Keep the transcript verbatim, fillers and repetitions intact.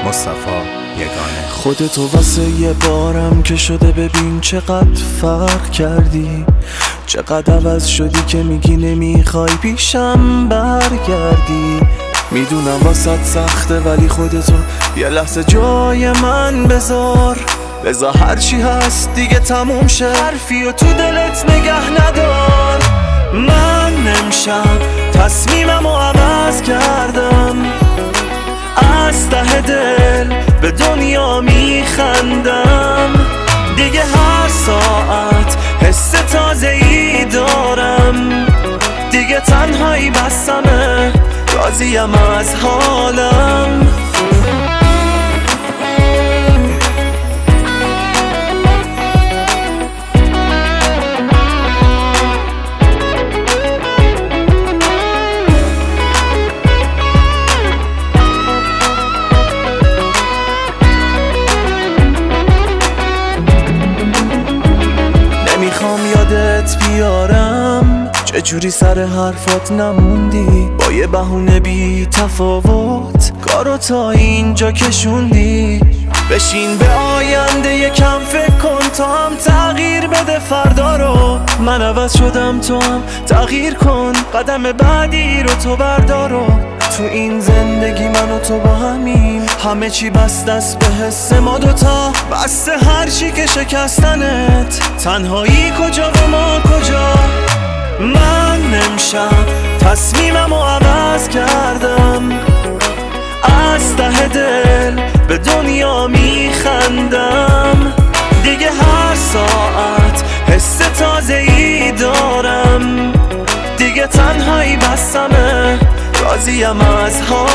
مصطفی یگانه. خودتو واسه یه بارم که شده ببین چقدر فرق کردی، چقدر عوض شدی که میگی نمیخوای پیشم برگردی. میدونم واسط سخته ولی خودتو یه لحظه جای من بذار، بذار هرچی هست دیگه تموم شه، حرفی و تو دلت نگه ندار. من امشب تصمیمم رو عوض کردم، از ته دل به دنیا میخندم. دیگه هر ساعت حس تازه‌ای دارم، دیگه تنهایی بسمه، راضیم از حالم. نمیخوام یادت بیارم چجوری سر حرفات نموندی، با یه بهونه بی تفاوت کارو تا اینجا کشوندی. بشین به آینده یکم فکر کن، تا هم تغییر بده فردا رو. من عوض شدم تو هم تغییر کن، قدم بعدی رو تو بردارو. تو این زندگی من و تو با همیم، همه چی بسته است به حس ما دوتا، بسته هر چی که شکستنت، تنهایی کجا و ما کجا. من امشب تصمیمم رو عوض کردم، از ته دل به دنیا میخندم. دیگه هر ساعت حس تازه‌ای دارم، دیگه تنهایی بسمه، راضیم از حال.